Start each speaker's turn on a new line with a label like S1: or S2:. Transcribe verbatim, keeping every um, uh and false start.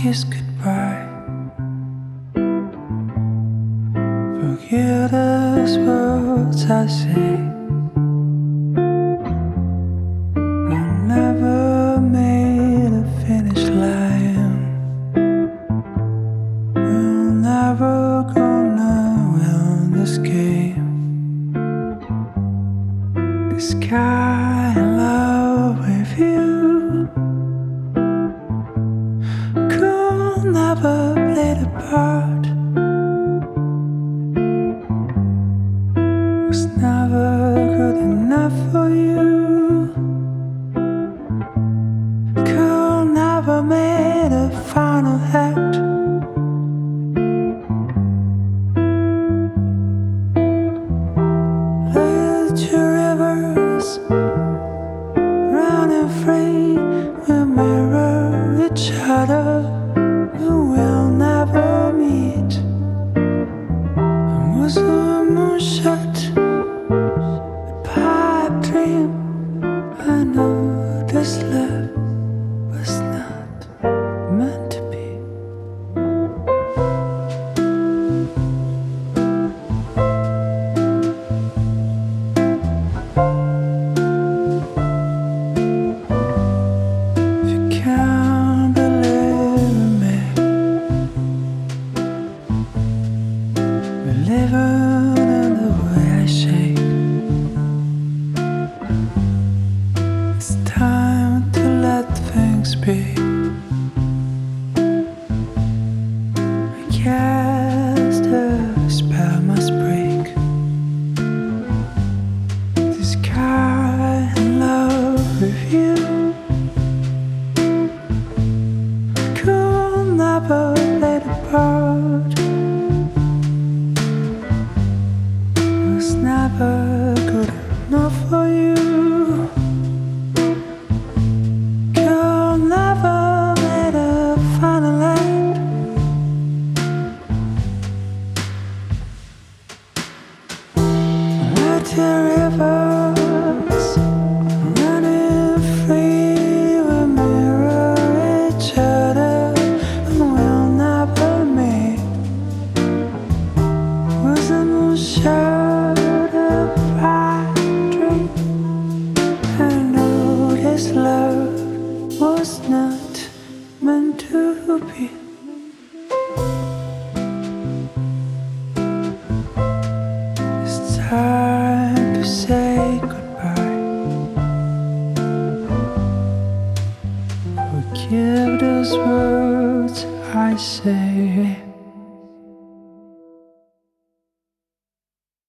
S1: kiss goodbye. Forget those words I say. We'll never make a finish line. We're never gonna win this game. This kind of love with you could never play the part. Was never good enough for you. Could never make a final act. Let your rivers running free. We mirror each other, but we'll never meet. And was the moon shut? A pipe dream. I know this love was not meant to be. If you can't believe in me, we're living in the way I shake. It's time to let things be. I guess the spell must break. This kind of love with you could never play the part. Was never good enough for you. Could never make a final act. Let the rivers running free. We mirror each other, and we'll never meet. Was the moon shut a bright dream? I know this love was not meant to be. It's time to say goodbye. Forgive those words I say.